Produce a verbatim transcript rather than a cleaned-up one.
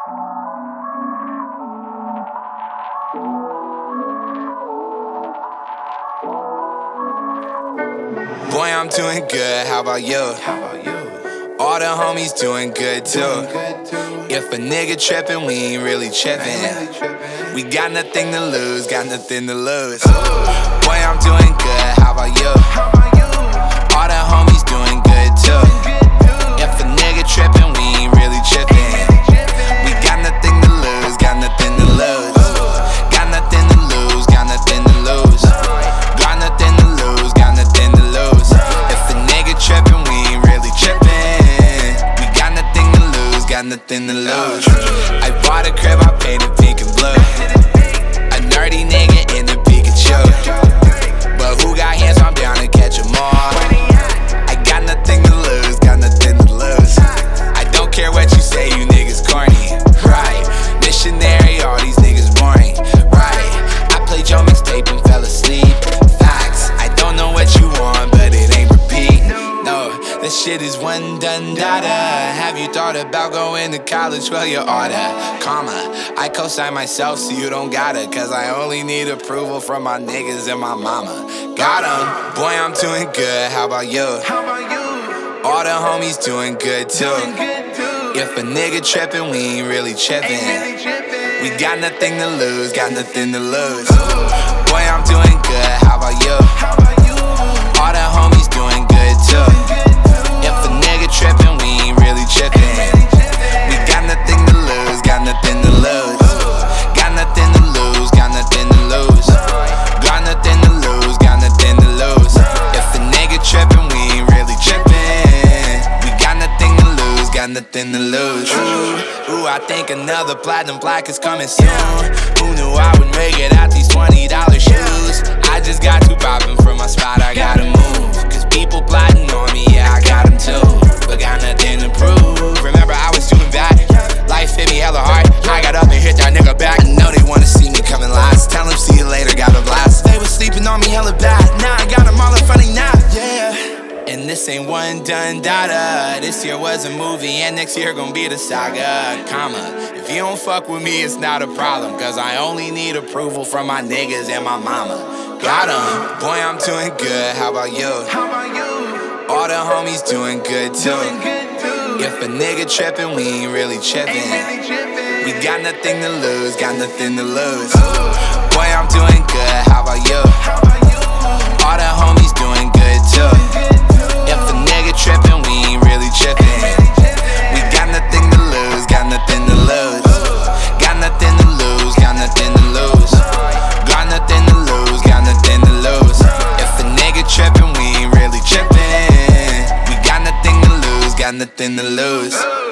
Boy, I'm doing good, how about you? How about you? All the homies doing good too. Doing good too. If a nigga trippin', we ain't really trippin'. Really trippin'. We got nothing to lose, got nothing to lose. Boy, I'm doing good, how about you? How about you? All the homies doing good too. If a nigga trippin', we ain't really trippin'. We got nothing to lose, got nothing to lose. Got nothing to lose, got nothing to lose. Got nothing to lose, got nothing to lose. If a nigga trippin', we ain't really trippin'. We got nothing to lose, got nothing to lose. I bought a crib, I painted pink and blue. A nerdy nigga in the Pikachu. But who got hands, I'm down to catch 'em all. I got nothing to lose, got nothing to lose. I don't care what you say, you niggas corny. Right, missionary, all these niggas boring. Right, I played your mixtape and fell asleep. Facts, I don't know what you want, but it ain't repeat. No, this shit is one done data. Have you thought about going to college? Well, you oughta, comma. I co-sign myself so you don't gotta, cause I only need approval from my niggas and my mama. Got 'em, boy, I'm doing good, how about you? How about you? All the homies doing good too. Doing good too. If a nigga trippin', we ain't really Ain't trippin'. really trippin'. We got nothing to lose, got nothing to lose. Boy, I'm doing good, how about you? How about you? All the homies doing good too. If a nigga trippin', we ain't really trippin'. We got nothing to lose, got nothing to lose. Got nothing to lose, got nothing to lose. Got nothing to lose, got nothing to lose. If a nigga trippin', we ain't really trippin'. We got nothing to lose, got nothing to lose. Ooh, ooh, I think another platinum plaque is coming soon. Who knew I would make it out these twenty dollar shoes? I just got too poppin' from my spot, I gotta move. Cause people plotting on me, yeah, I got them too. But got nothing to prove. Remember, I was doing bad. Life hit me hella hard. I got up and hit that nigga back. I know they wanna see me coming last. Tell them see you later, got a blast. They was sleeping on me hella bad. Now I got them all in front of now, yeah. And this ain't one done data. This year was a movie and next year gon' be the saga, comma. If you don't fuck with me, it's not a problem, cause I only need approval from my niggas and my mama. Got 'em, boy, I'm doing good, how about you? How about you? All the homies doing good too. Doing good too. If a nigga trippin', we ain't really Ain't trippin'. really trippin'. We got nothing to lose, got nothing to lose. Boy, I'm doing good, how about you? How about you? All the homies doing good too. If a nigga trippin', we ain't really trippin'. We got nothing to lose, got nothing to lose. Got nothing to lose, got nothing to lose. Got nothing to lose, got nothing to lose. If a nigga trippin', we ain't really trippin'. We got nothing to lose, got nothing to lose.